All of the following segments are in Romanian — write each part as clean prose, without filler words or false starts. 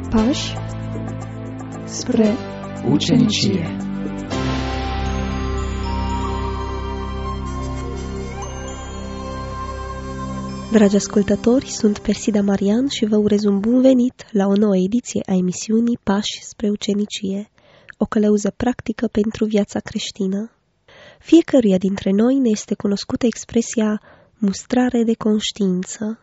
Pași spre ucenicie. Dragi ascultători, sunt Persida Marian și vă urez un bun venit la o nouă ediție a emisiunii Pași spre ucenicie, o călăuză practică pentru viața creștină. Fiecăruia dintre noi ne este cunoscută expresia mustrare de conștiință.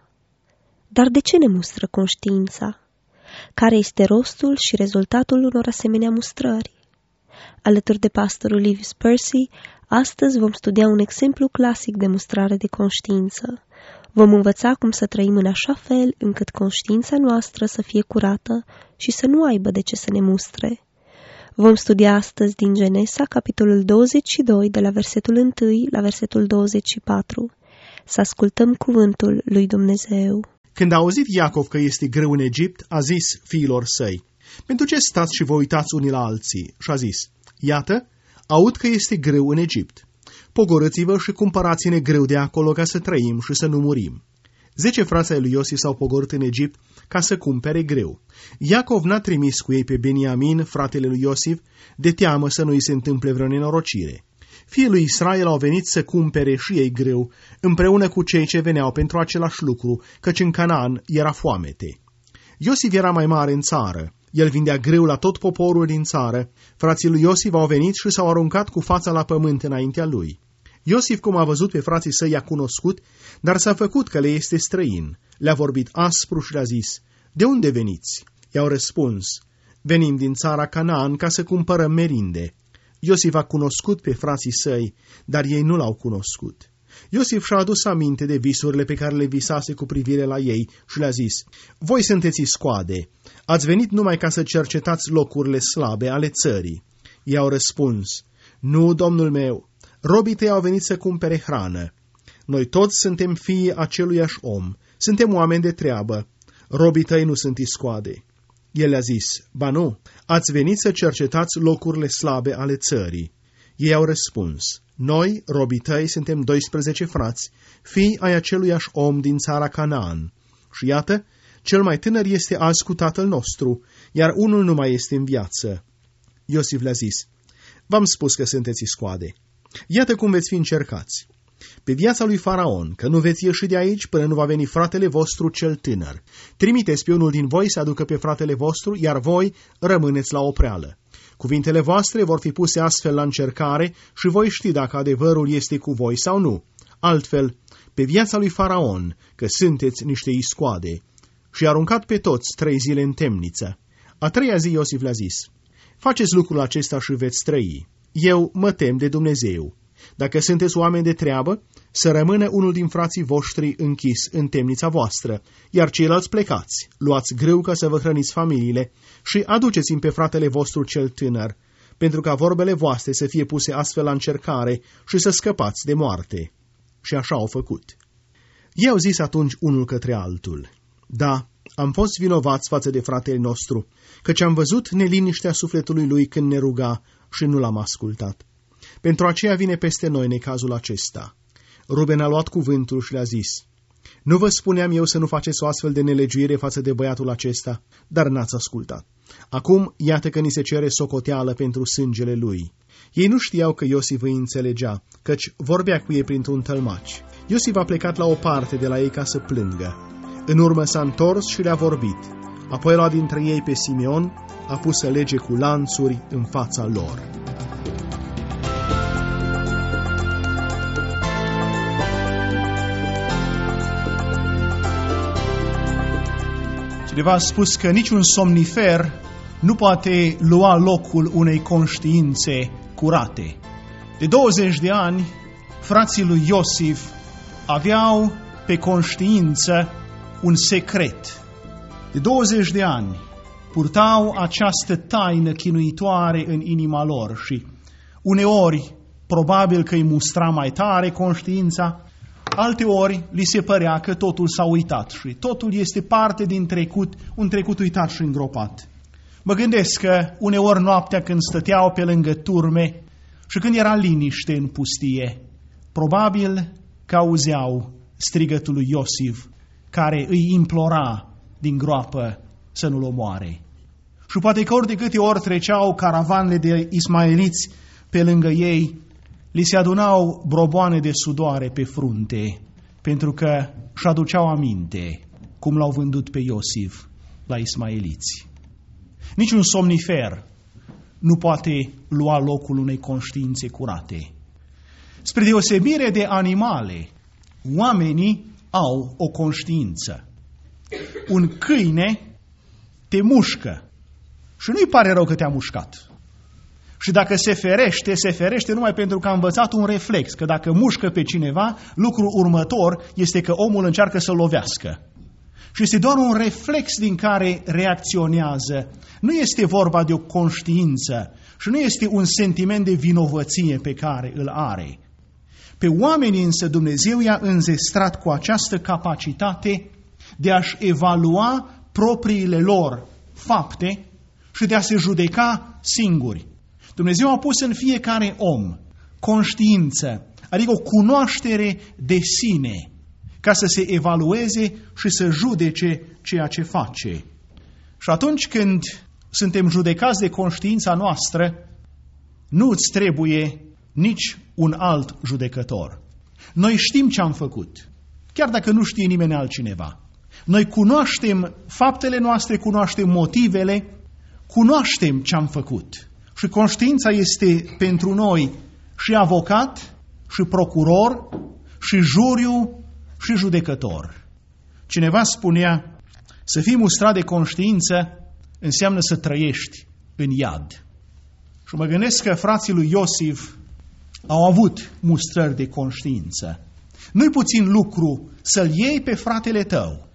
Dar de ce ne mustră conștiința? Care este rostul și rezultatul unor asemenea mustrări? Alături de pastorul Lewis Percy, astăzi vom studia un exemplu clasic de mustrare de conștiință. Vom învăța cum să trăim în așa fel încât conștiința noastră să fie curată și să nu aibă de ce să ne mustre. Vom studia astăzi din Genesa, capitolul 22, de la versetul 1 la versetul 24. Să ascultăm cuvântul lui Dumnezeu. Când a auzit Iacov că este greu în Egipt, a zis fiilor săi: pentru ce stați și vă uitați unii la alții? Și a zis: iată, aud că este greu în Egipt. Pogorâți-vă și cumpărați-ne greu de acolo ca să trăim și să nu murim. 10 frați ai lui Iosif s-au pogorât în Egipt ca să cumpere greu. Iacov n-a trimis cu ei pe Beniamin, fratele lui Iosif, de teamă să nu îi se întâmple vreo nenorocire. Fiii lui Israel au venit să cumpere și ei greu, împreună cu cei ce veneau pentru același lucru, căci în Canaan era foamete. Iosif era mai mare în țară. El vindea greu la tot poporul din țară. Frații lui Iosif au venit și s-au aruncat cu fața la pământ înaintea lui. Iosif, cum a văzut pe frații săi, i-a cunoscut, dar s-a făcut că le este străin. Le-a vorbit aspru și le-a zis: de unde veniți? I-au răspuns: venim din țara Canaan ca să cumpărăm merinde. Iosif a cunoscut pe frații săi, dar ei nu l-au cunoscut. Iosif și-a adus aminte de visurile pe care le visase cu privire la ei și le-a zis: voi sunteți iscoade, ați venit numai ca să cercetați locurile slabe ale țării. Ei au răspuns: nu, domnul meu, robii tăi au venit să cumpere hrană. Noi toți suntem fiii aceluiași om, suntem oameni de treabă, robii tăi nu sunt iscoade. El le-a zis: ba nu, ați venit să cercetați locurile slabe ale țării. Ei au răspuns: noi, robii tăi, suntem 12 frați, fii ai aceluiași om din țara Canaan. Și iată, cel mai tânăr este azi cu tatăl nostru, iar unul nu mai este în viață. Iosif le-a zis: v-am spus că sunteți iscoade. Iată cum veți fi încercați. Pe viața lui Faraon, că nu veți ieși de aici până nu va veni fratele vostru cel tânăr. Trimiteți pe unul din voi să aducă pe fratele vostru, iar voi rămâneți la opreală. Cuvintele voastre vor fi puse astfel la încercare și voi ști dacă adevărul este cu voi sau nu. Altfel, pe viața lui Faraon, că sunteți niște iscoade. Și a aruncat pe toți 3 zile în temniță. A 3-a zi Iosif le-a zis: faceți lucrul acesta și veți trăi. Eu mă tem de Dumnezeu. Dacă sunteți oameni de treabă, să rămână unul din frații voștri închis în temnița voastră, iar ceilalți plecați, luați greu ca să vă hrăniți familiile și aduceți-mi pe fratele vostru cel tânăr, pentru ca vorbele voastre să fie puse astfel la încercare și să scăpați de moarte. Și așa au făcut. Ei au zis atunci unul către altul: da, am fost vinovați față de fratele nostru, căci am văzut neliniștea sufletului lui când ne ruga și nu l-am ascultat. Pentru aceea vine peste noi necazul acesta. Ruben a luat cuvântul și le-a zis: nu vă spuneam eu să nu faceți o astfel de nelegiuire față de băiatul acesta, dar n-ați ascultat. Acum iată că ni se cere socoteală pentru sângele lui. Ei nu știau că Iosif îi înțelegea, căci vorbea cu ei printr-un tălmaci. Iosif a plecat la o parte de la ei ca să plângă. În urmă s-a întors și le-a vorbit. Apoi a luat dintre ei pe Simeon, a pus să lege cu lanțuri în fața lor. Cineva a spus că niciun somnifer nu poate lua locul unei conștiințe curate. De 20 de ani, frații lui Iosif aveau pe conștiință un secret. De 20 de ani purtau această taină chinuitoare în inima lor și uneori probabil că îi mustra mai tare conștiința, alteori li se părea că totul s-a uitat și totul este parte din trecut, un trecut uitat și îngropat. Mă gândesc că uneori noaptea când stăteau pe lângă turme și când era liniște în pustie, probabil că auzeau strigătul lui Iosif, care îi implora din groapă să nu-l omoare. Și poate că ori de câte ori treceau caravanele de ismaeliți pe lângă ei, li se adunau broboane de sudoare pe frunte, pentru că își aduceau aminte cum l-au vândut pe Iosif la ismaeliți. Niciun somnifer nu poate lua locul unei conștiințe curate. Spre deosebire de animale, oamenii au o conștiință. Un câine te mușcă și nu-i pare rău că te-a mușcat. Și dacă se ferește numai pentru că a învățat un reflex, că dacă mușcă pe cineva, lucrul următor este că omul încearcă să-l lovească. Și este doar un reflex din care reacționează. Nu este vorba de o conștiință și nu este un sentiment de vinovăție pe care îl are. Pe oamenii însă Dumnezeu i-a înzestrat cu această capacitate de a-și evalua propriile lor fapte și de a se judeca singuri. Dumnezeu a pus în fiecare om conștiință, adică o cunoaștere de sine, ca să se evalueze și să judece ceea ce face. Și atunci când suntem judecați de conștiința noastră, nu îți trebuie nici un alt judecător. Noi știm ce am făcut, chiar dacă nu știe nimeni altcineva. Noi cunoaștem faptele noastre, cunoaștem motivele, cunoaștem ce am făcut. Și conștiința este pentru noi și avocat, și procuror, și juriu, și judecător. Cineva spunea, să fii mustrat de conștiință înseamnă să trăiești în iad. Și mă gândesc că frații lui Iosif au avut mustrări de conștiință. Nu-i puțin lucru să-l iei pe fratele tău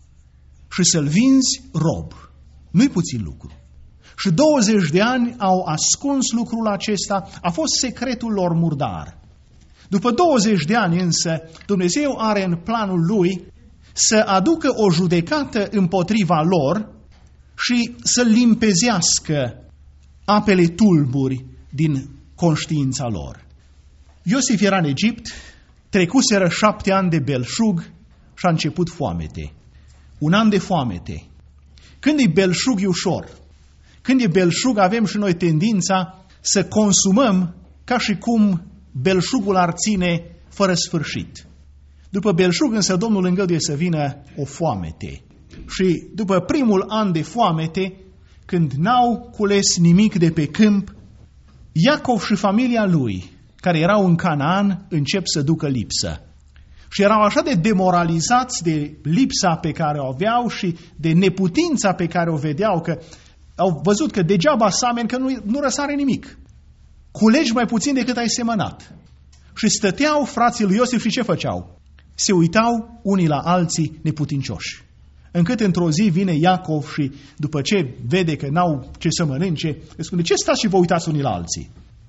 și să-l vinzi rob. Nu-i puțin lucru. Și 20 de ani au ascuns lucrul acesta, a fost secretul lor murdar. După 20 de ani însă, Dumnezeu are în planul lui să aducă o judecată împotriva lor și să limpezească apele tulburi din conștiința lor. Iosif era în Egipt, trecuseră 7 ani de belșug și a început foamete. 1 an de foamete. Când e belșug e ușor. Când e belșug avem și noi tendința să consumăm ca și cum belșugul ar ține fără sfârșit. După belșug însă Domnul îngăduie să vină o foamete. Și după primul an de foamete, când n-au cules nimic de pe câmp, Iacov și familia lui, care erau în Canaan, încep să ducă lipsă. Și erau așa de demoralizați de lipsa pe care o aveau și de neputința pe care o vedeau, că au văzut că degeaba sameni, că nu răsare nimic. Culegi mai puțin decât ai semănat. Și stăteau frații lui Iosif și ce făceau? Se uitau unii la alții neputincioși. Încât într-o zi vine Iacov și după ce vede că n-au ce să mănânce, îi spune, ce stați și vă uitați unii la alții?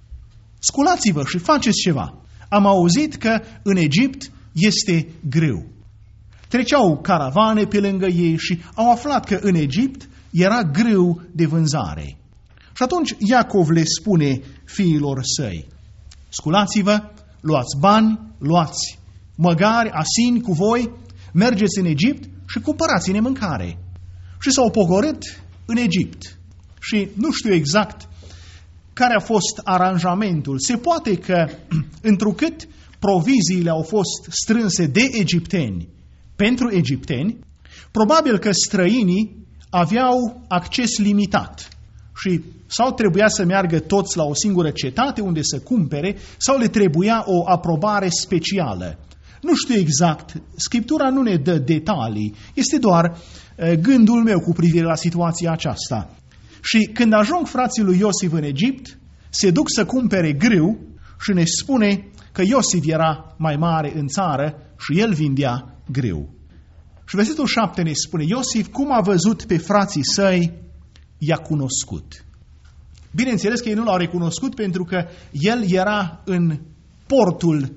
Sculați-vă și faceți ceva. Am auzit că în Egipt este grâu. Treceau caravane pe lângă ei și au aflat că în Egipt era grâu de vânzare. Și atunci Iacov le spune fiilor săi, sculați-vă, luați bani, luați măgari, asini cu voi, mergeți în Egipt și cumpărați-ne mâncare. Și s-au pogorât în Egipt. Și nu știu exact care a fost aranjamentul. Se poate că, întrucât proviziile au fost strânse de egipteni pentru egipteni, probabil că străinii aveau acces limitat și sau trebuia să meargă toți la o singură cetate unde să cumpere, sau le trebuia o aprobare specială. Nu știu exact, Scriptura nu ne dă detalii, este doar gândul meu cu privire la situația aceasta. Și când ajung frații lui Iosif în Egipt, se duc să cumpere grâu și ne spune că Iosif era mai mare în țară și el vindea grâu. Și versetul 7 ne spune, Iosif, cum a văzut pe frații săi, i-a cunoscut. Bineînțeles că ei nu l-au recunoscut pentru că el era în portul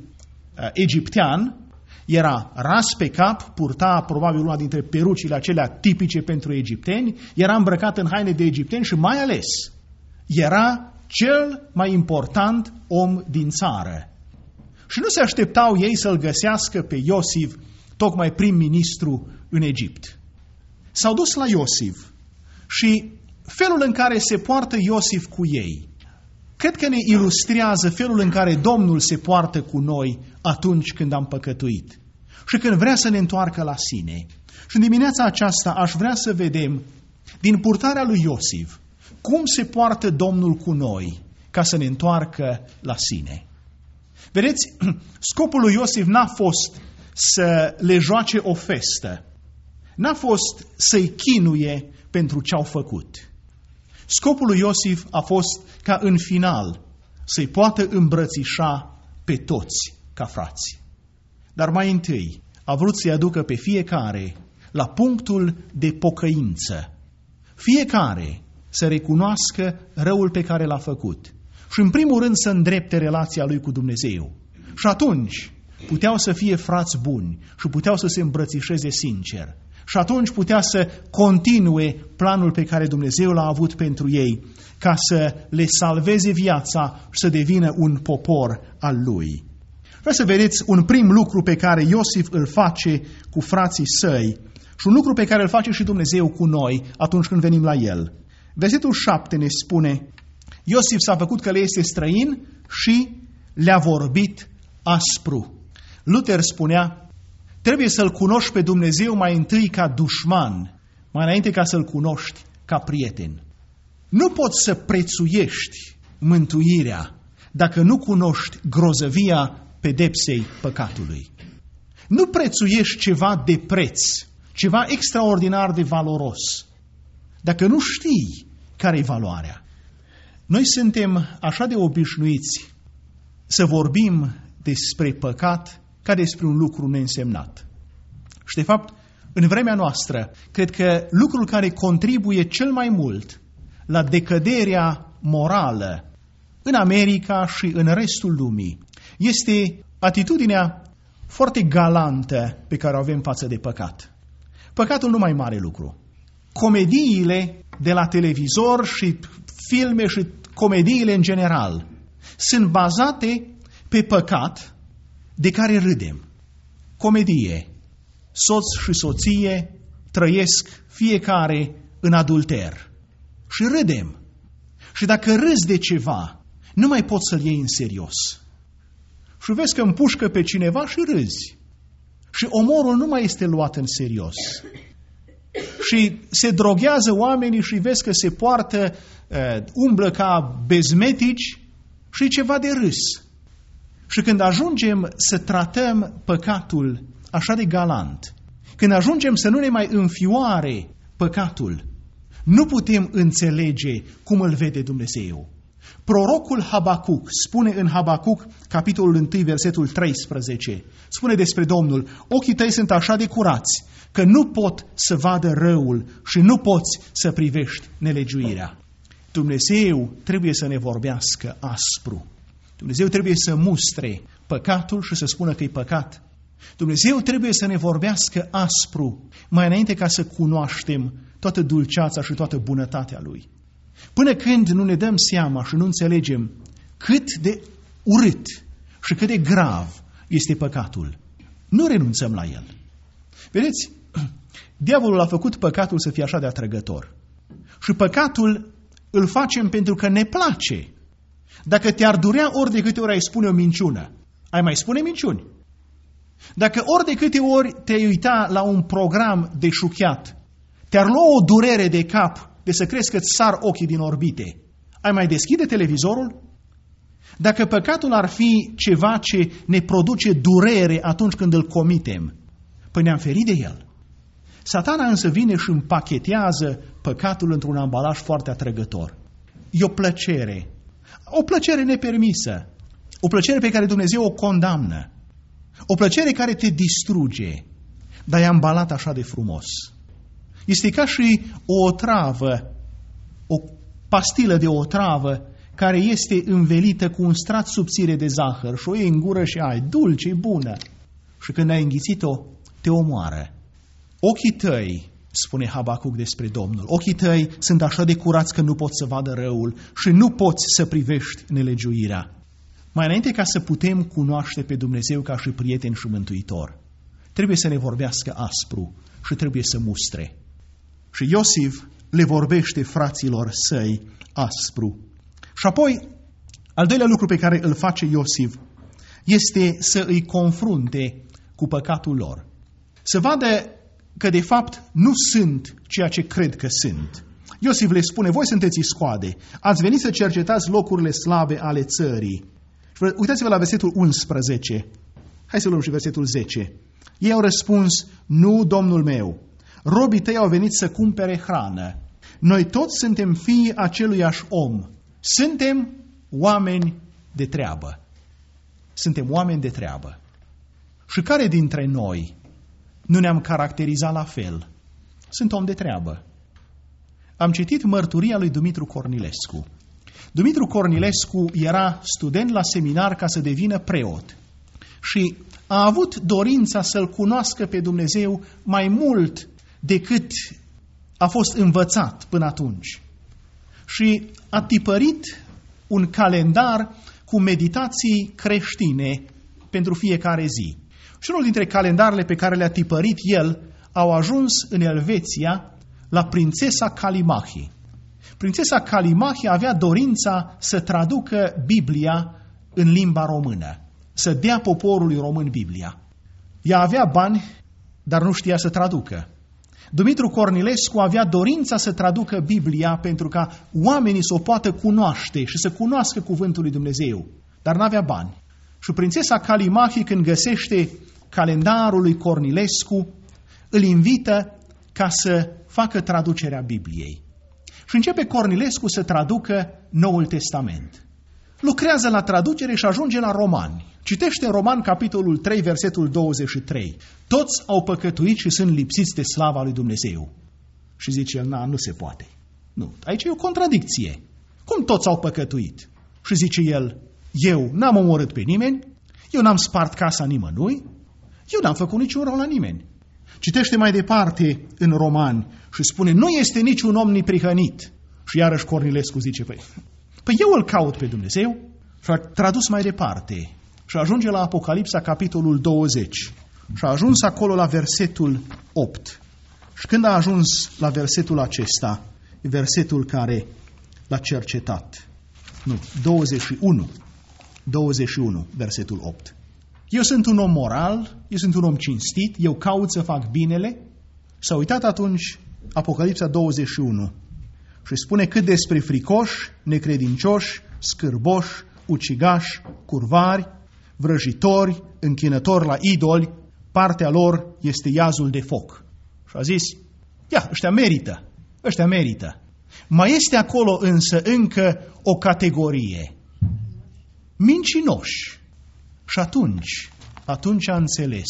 egiptean, era ras pe cap, purta probabil una dintre perucile acelea tipice pentru egipteni, era îmbrăcat în haine de egipteni și mai ales era cel mai important om din țară. Și nu se așteptau ei să-l găsească pe Iosif tocmai prim-ministru în Egipt. S-au dus la Iosif și felul în care se poartă Iosif cu ei, cred că ne ilustrează felul în care Domnul se poartă cu noi atunci când am păcătuit și când vrea să ne întoarcă la sine. Și în dimineața aceasta aș vrea să vedem din purtarea lui Iosif cum se poartă Domnul cu noi ca să ne întoarcă la sine. Vedeți, scopul lui Iosif n-a fost să le joace o festă, n-a fost să-i chinuie pentru ce au făcut. Scopul lui Iosif a fost ca în final să-i poată îmbrățișa pe toți ca frați. Dar mai întâi a vrut să-i aducă pe fiecare la punctul de pocăință. Fiecare să recunoască răul pe care l-a făcut și în primul rând să îndrepte relația lui cu Dumnezeu. Și atunci puteau să fie frați buni și puteau să se îmbrățișeze sincer. Și atunci putea să continue planul pe care Dumnezeu l-a avut pentru ei, ca să le salveze viața și să devină un popor al lui. Vreau să vedeți un prim lucru pe care Iosif îl face cu frații săi și un lucru pe care îl face și Dumnezeu cu noi atunci când venim la el. Versetul 7 ne spune: Iosif s-a făcut că le este străin și le-a vorbit aspru. Luther spunea: trebuie să-L cunoști pe Dumnezeu mai întâi ca dușman, mai înainte ca să-L cunoști ca prieten. Nu poți să prețuiești mântuirea dacă nu cunoști grozăvia pedepsei păcatului. Nu prețuiești ceva de preț, ceva extraordinar de valoros, dacă nu știi care-i valoarea. Noi suntem așa de obișnuiți să vorbim despre păcat ca despre un lucru neînsemnat. Și de fapt, în vremea noastră, cred că lucrul care contribuie cel mai mult la decăderea morală în America și în restul lumii este atitudinea foarte galantă pe care o avem față de păcat. Păcatul nu mai e mare lucru. Comediile de la televizor și filme și comediile în general sunt bazate pe păcat de care râdem. Comedie. Soț și soție trăiesc fiecare în adulter. Și râdem. Și dacă râzi de ceva, nu mai poți să-l iei în serios. Și vezi că împușcă pe cineva și râzi. Și omorul nu mai este luat în serios. Și se droghează oamenii și vezi că se poartă, umblă ca bezmetici și e ceva de râs. Și când ajungem să tratăm păcatul așa de galant, când ajungem să nu ne mai înfioare păcatul, nu putem înțelege cum îl vede Dumnezeu. Prorocul Habacuc spune în Habacuc, capitolul 1, versetul 13, spune despre Domnul: ochii tăi sunt așa de curați că nu pot să vadă răul și nu poți să privești nelegiuirea. Dumnezeu trebuie să ne vorbească aspru. Dumnezeu trebuie să mustre păcatul și să spună că e păcat. Dumnezeu trebuie să ne vorbească aspru mai înainte ca să cunoaștem toată dulceața și toată bunătatea Lui. Până când nu ne dăm seama și nu înțelegem cât de urât și cât de grav este păcatul, nu renunțăm la el. Vedeți, diavolul a făcut păcatul să fie așa de atrăgător. Și păcatul îl facem pentru că ne place. Dacă te-ar durea ori de câte ori ai spune o minciună, ai mai spune minciuni. Dacă ori de câte ori te-ai uita la un program de șuchiat, te-ar lua o durere de cap de să crezi că-ți sar ochii din orbite, ai mai deschide televizorul? Dacă păcatul ar fi ceva ce ne produce durere atunci când îl comitem, păi ne-am ferit de el. Satana însă vine și împachetează păcatul într-un ambalaj foarte atrăgător. E o plăcere nepermisă, o plăcere pe care Dumnezeu o condamnă, o plăcere care te distruge, dar e ambalat așa de frumos. Este ca și o otravă, o pastilă de otravă care este învelită cu un strat subțire de zahăr și o iei în gură și ai, dulce, bună. Și când ai înghițit-o, te omoară. Ochii tăi, spune Habacuc despre Domnul, ochii tăi sunt așa de curați că nu poți să vadă răul și nu poți să privești nelegiuirea. Mai înainte ca să putem cunoaște pe Dumnezeu ca și prieten și mântuitor, trebuie să ne vorbească aspru și trebuie să mustre. Și Iosif le vorbește fraților săi aspru. Și apoi, al doilea lucru pe care îl face Iosif este să îi confrunte cu păcatul lor. Să vadă că de fapt nu sunt ceea ce cred că sunt. Iosif le spune, voi sunteți iscoade, ați venit să cercetați locurile slabe ale țării. Uitați-vă la versetul 11. Hai să luăm și versetul 10. Ei au răspuns, nu, domnul meu, robii tăi au venit să cumpere hrană. Noi toți suntem fii aceluiași om. Suntem oameni de treabă. Suntem oameni de treabă. Și care dintre noi nu ne-am caracterizat la fel? Sunt om de treabă. Am citit mărturia lui Dumitru Cornilescu. Dumitru Cornilescu era student la seminar ca să devină preot și a avut dorința să-L cunoască pe Dumnezeu mai mult decât a fost învățat până atunci. Și a tipărit un calendar cu meditații creștine pentru fiecare zi. Și unul dintre calendarele pe care le-a tipărit el au ajuns în Elveția la prințesa Kalimahi. Prințesa Kalimahi avea dorința să traducă Biblia în limba română, să dea poporului român Biblia. Ea avea bani, dar nu știa să traducă. Dumitru Cornilescu avea dorința să traducă Biblia pentru ca oamenii să o poată cunoaște și să cunoască cuvântul lui Dumnezeu, dar n-avea bani. Și prințesa Kalimahi, când găsește calendarul lui Cornilescu, îl invită ca să facă traducerea Bibliei. Și începe Cornilescu să traducă Noul Testament. Lucrează la traducere și ajunge la Romani. Citește Roman, capitolul 3, versetul 23. Toți au păcătuit și sunt lipsiți de slava lui Dumnezeu. Și zice el, nu se poate. Nu, aici e o contradicție. Cum toți au păcătuit? Și zice el, eu n-am omorât pe nimeni, eu n-am spart casa nimănui, eu n-am făcut niciun rău la nimeni. Citește mai departe în Romani și spune, nu este niciun om neprihănit. Și iarăși Cornilescu zice, păi eu îl caut pe Dumnezeu. Și a tradus mai departe și ajunge la Apocalipsa, capitolul 20. Și a ajuns acolo la versetul 8. Și când a ajuns la versetul acesta, e versetul care l-a cercetat. 21, versetul 8. Eu sunt un om moral, eu sunt un om cinstit, eu caut să fac binele. S-a uitat atunci Apocalipsa 21 și spune cât despre fricoși, necredincioși, scârboși, ucigași, curvari, vrăjitori, închinători la idoli, partea lor este iazul de foc. Și a zis, ăștia merită. Mai este acolo însă încă o categorie. Mincinoși. Și atunci a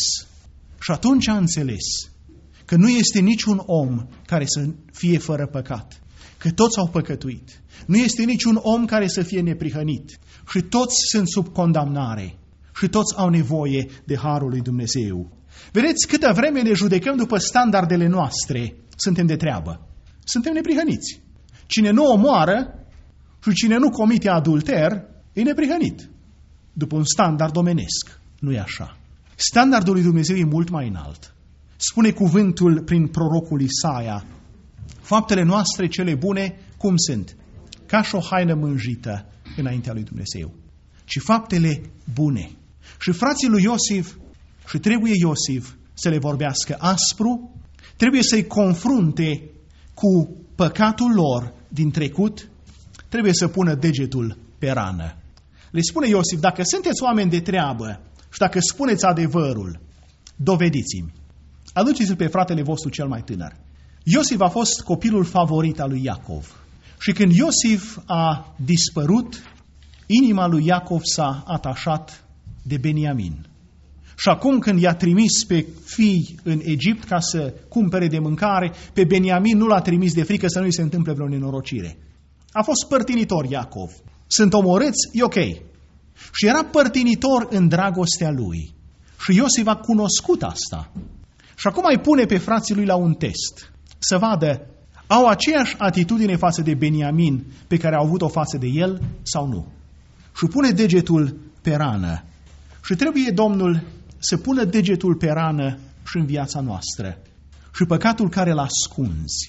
înțeles că nu este niciun om care să fie fără păcat, că toți au păcătuit. Nu este niciun om care să fie neprihănit și toți sunt sub condamnare și toți au nevoie de harul lui Dumnezeu. Vedeți, câtă vreme ne judecăm după standardele noastre, suntem de treabă. Suntem neprihăniți. Cine nu omoară și cine nu comite adulter, e neprihănit. După un standard omenesc. Nu e așa. Standardul lui Dumnezeu e mult mai înalt. Spune cuvântul prin prorocul Isaia, faptele noastre cele bune, cum sunt? Ca și o haină mânjită înaintea lui Dumnezeu. Ci faptele bune. Și frații lui Iosif, și trebuie Iosif să le vorbească aspru, trebuie să-i confrunte cu păcatul lor din trecut, trebuie să pună degetul pe rană. Le spune Iosif, dacă sunteți oameni de treabă și dacă spuneți adevărul, dovediți-mi. Aduceți-l pe fratele vostru cel mai tânăr. Iosif a fost copilul favorit al lui Iacov. Și când Iosif a dispărut, inima lui Iacov s-a atașat de Beniamin. Și acum când i-a trimis pe fii în Egipt ca să cumpere de mâncare, pe Beniamin nu l-a trimis de frică să nu-i se întâmple vreo nenorocire. A fost părtinitor Iacov. Sunt omorâți, e ok. Și era părtinitor în dragostea lui. Și Iosif a cunoscut asta. Și acum îi pune pe frații lui la un test. Să vadă, au aceeași atitudine față de Beniamin pe care au avut-o față de el sau nu. Și pune degetul pe rană. Și trebuie Domnul să pună degetul pe rană și în viața noastră. Și păcatul care l-ascunzi.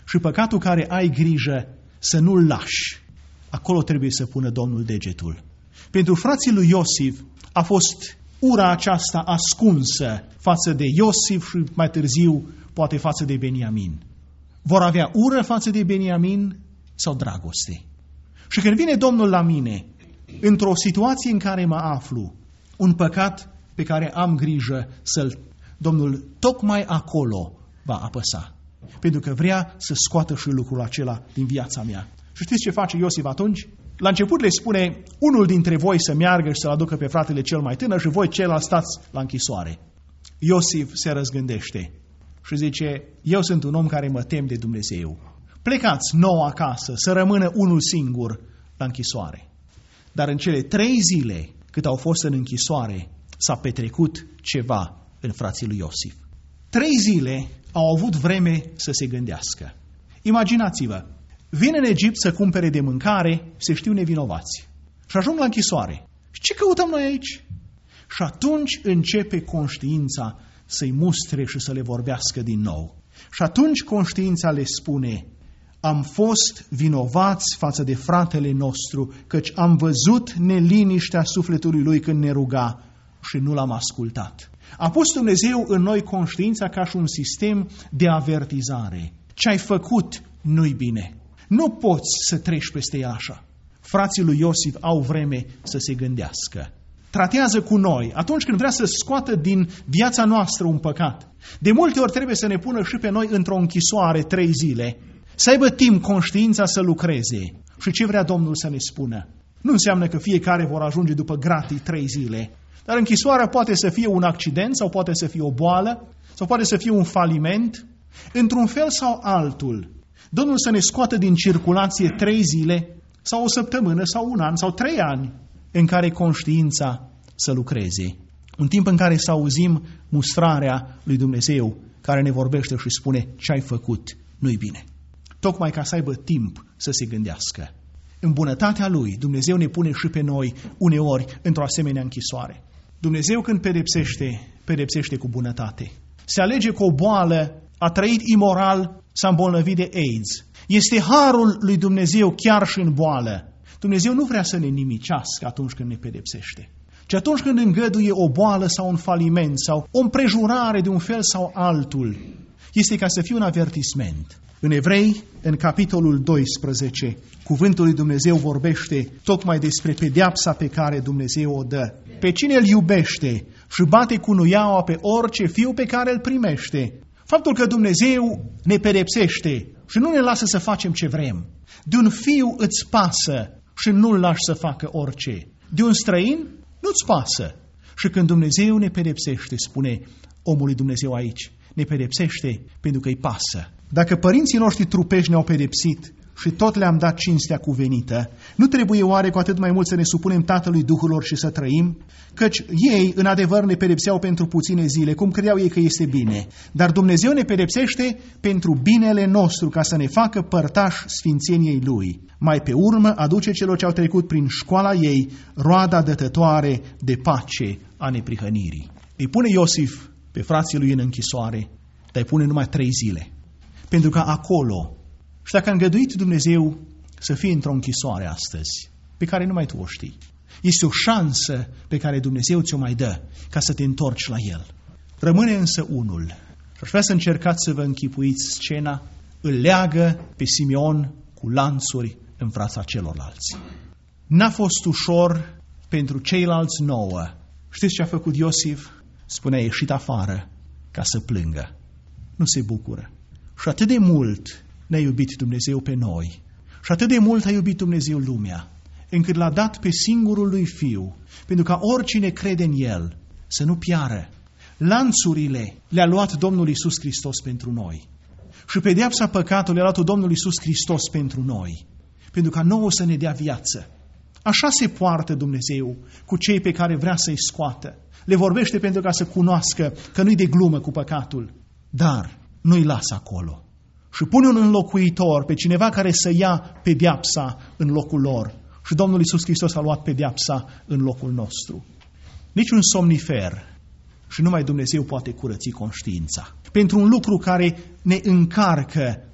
și păcatul care ai grijă să nu-l lași. Acolo trebuie să pună Domnul degetul. Pentru frații lui Iosif a fost ura aceasta ascunsă față de Iosif și mai târziu poate față de Beniamin. Vor avea ură față de Beniamin sau dragoste? Și când vine Domnul la mine, într-o situație în care mă aflu, un păcat pe care am grijă să-l... Domnul tocmai acolo va apăsa. Pentru că vrea să scoată și lucrul acela din viața mea. Și știți ce face Iosif atunci? La început le spune, unul dintre voi să meargă și să-l aducă pe fratele cel mai tânăr și voi celălalt stați la închisoare. Iosif se răzgândește și zice, eu sunt un om care mă tem de Dumnezeu. Plecați nouă acasă, să rămână unul singur la închisoare. Dar în cele 3 zile cât au fost în închisoare, s-a petrecut ceva în frații lui Iosif. 3 zile au avut vreme să se gândească. Imaginați-vă, vin în Egipt să cumpere de mâncare, se știu nevinovați. Și ajung la închisoare. Și ce căutăm noi aici? Și atunci începe conștiința să-i mustre și să le vorbească din nou. Și atunci conștiința le spune, am fost vinovați față de fratele nostru, căci am văzut neliniștea sufletului lui când ne ruga și nu l-am ascultat. A pus Dumnezeu în noi conștiința ca și un sistem de avertizare. Ce ai făcut nu-i bine. Nu poți să treci peste ea așa. Frații lui Iosif au vreme să se gândească. Tratează cu noi atunci când vrea să scoată din viața noastră un păcat. De multe ori trebuie să ne pună și pe noi într-o închisoare 3 zile. Să aibă timp conștiința să lucreze. Și ce vrea Domnul să ne spună? Nu înseamnă că fiecare vor ajunge după gratii 3 zile. Dar închisoarea poate să fie un accident sau poate să fie o boală sau poate să fie un faliment. Într-un fel sau altul, Domnul să ne scoată din circulație 3 zile sau o săptămână sau un an sau 3 ani în care conștiința să lucreze. Un timp în care să auzim mustrarea lui Dumnezeu care ne vorbește și spune ce ai făcut nu-i bine. Tocmai ca să aibă timp să se gândească. În bunătatea Lui, Dumnezeu ne pune și pe noi uneori într-o asemenea închisoare. Dumnezeu când pedepsește, pedepsește cu bunătate. Se alege cu o boală, a trăit imoral, s-a îmbolnăvit de AIDS. Este harul lui Dumnezeu chiar și în boală. Dumnezeu nu vrea să ne nimicească atunci când ne pedepsește. Ci atunci când îngăduie o boală sau un faliment sau o împrejurare de un fel sau altul, este ca să fie un avertisment. În Evrei, în capitolul 12, cuvântul lui Dumnezeu vorbește tocmai despre pedeapsa pe care Dumnezeu o dă. Pe cine îl iubește și bate cu nuiaua pe orice fiu pe care îl primește. Faptul că Dumnezeu ne pedepsește și nu ne lasă să facem ce vrem. De un fiu îți pasă și nu-l lași să facă orice. De un străin nu-ți pasă. Și când Dumnezeu ne pedepsește, spune omul lui Dumnezeu aici, ne pedepsește pentru că îi pasă. Dacă părinții noștri trupești ne-au pedepsit și tot le-am dat cinstea cuvenită, nu trebuie oare cu atât mai mult să ne supunem Tatălui Duhurilor și să trăim? Căci ei, în adevăr, ne pedepseau pentru puține zile, cum credeau ei că este bine. Dar Dumnezeu ne pedepsește pentru binele nostru, ca să ne facă părtași sfințeniei Lui. Mai pe urmă aduce celor ce au trecut prin școala ei roada dătătoare de pace a neprihănirii. Îi pune Iosif pe frații lui în închisoare, dar îi pune numai 3 zile. Pentru că acolo, și dacă a îngăduit Dumnezeu să fie într-o închisoare astăzi, pe care numai tu o știi, este o șansă pe care Dumnezeu ți-o mai dă ca să te întorci la El. Rămâne însă unul. Și aș vrea să încercați să vă închipuiți scena, îl leagă pe Simeon cu lanțuri în fața celorlalți. N-a fost ușor pentru ceilalți 9. Știți ce a făcut Iosif? Spunea, ieșit afară ca să plângă. Nu se bucură. Și atât de mult ne-a iubit Dumnezeu pe noi și atât de mult a iubit Dumnezeu lumea, încât l-a dat pe singurul lui Fiu, pentru ca oricine crede în El să nu piară. Lanțurile le-a luat Domnul Iisus Hristos pentru noi și pedeapsa păcatului le-a luat Domnul Iisus Hristos pentru noi, pentru ca nouă să ne dea viață. Așa se poartă Dumnezeu cu cei pe care vrea să-i scoată. Le vorbește pentru ca să cunoască că nu-i de glumă cu păcatul, dar nu-i lasă acolo. Și pune un înlocuitor pe cineva care să ia pedeapsa în locul lor. Și Domnul Iisus Hristos a luat pedeapsa în locul nostru. Niciun somnifer și numai Dumnezeu poate curăți conștiința. Pentru un lucru care ne încarcă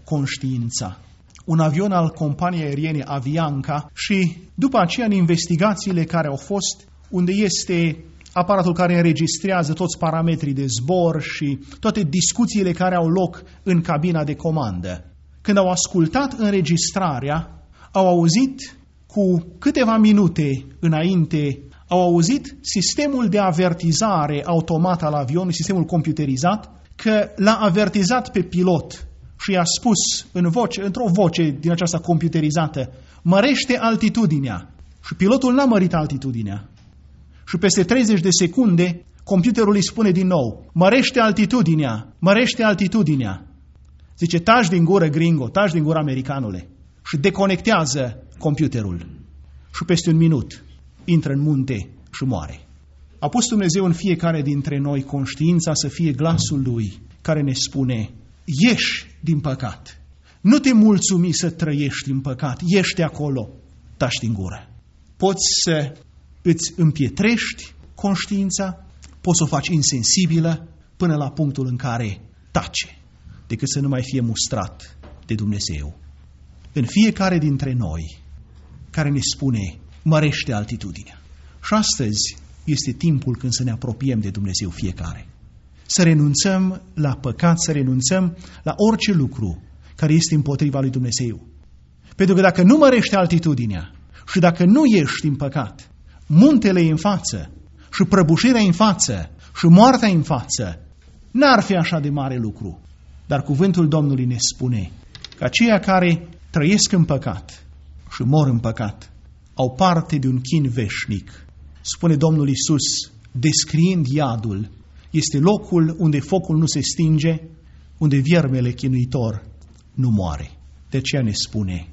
conștiința. Un avion al companiei aeriene Avianca și după aceea în investigațiile care au fost, unde este aparatul care înregistrează toți parametrii de zbor și toate discuțiile care au loc în cabina de comandă. Când au ascultat înregistrarea, au auzit cu câteva minute înainte, au auzit sistemul de avertizare automat al avionului, sistemul computerizat, că l-a avertizat pe pilot și i-a spus într-o voce din aceasta computerizată, mărește altitudinea. Și pilotul n-a mărit altitudinea. Și peste 30 de secunde, computerul îi spune din nou, mărește altitudinea, mărește altitudinea. Zice, taci din gură, gringo, taci din gură, americanule. Și deconectează computerul. Și peste un minut intră în munte și moare. A pus Dumnezeu în fiecare dintre noi conștiința să fie glasul Lui care ne spune, ieși din păcat. Nu te mulțumi să trăiești în păcat, ieși de acolo, taci din gură. Poți să îți împietrești conștiința, poți să o faci insensibilă până la punctul în care tace, decât să nu mai fie mustrat de Dumnezeu. În fiecare dintre noi care ne spune, mărește altitudinea. Și astăzi este timpul când să ne apropiem de Dumnezeu fiecare. Să renunțăm la păcat, să renunțăm la orice lucru care este împotriva lui Dumnezeu. Pentru că dacă nu mărește altitudinea și dacă nu ieși din păcat, muntele e în față și prăbușirea e în față și moartea e în față, n-ar fi așa de mare lucru. Dar cuvântul Domnului ne spune că aceia care trăiesc în păcat și mor în păcat au parte de un chin veșnic. Spune Domnul Iisus, descriind iadul, este locul unde focul nu se stinge, unde viermele chinuitor nu moare. De aceea ne spune,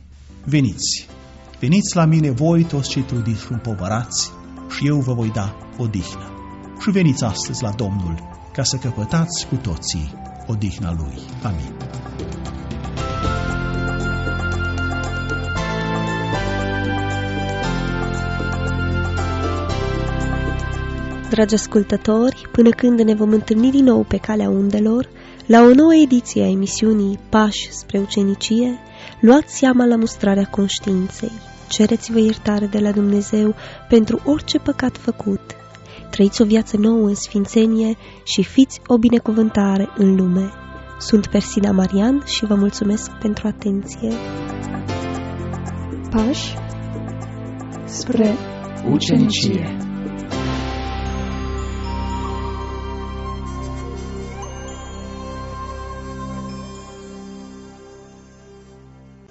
veniți la mine voi toți cei trudiți și împovărați și eu vă voi da odihnă. Și veniți astăzi la Domnul ca să căpătați cu toții odihna Lui. Amin. Dragi ascultători, până când ne vom întâlni din nou pe calea undelor, la o nouă ediție a emisiunii Pași spre ucenicie, luați seama la mustrarea conștiinței, cereți-vă iertare de la Dumnezeu pentru orice păcat făcut, trăiți o viață nouă în sfințenie și fiți o binecuvântare în lume. Sunt Persida Marian și vă mulțumesc pentru atenție. Pași spre ucenicie.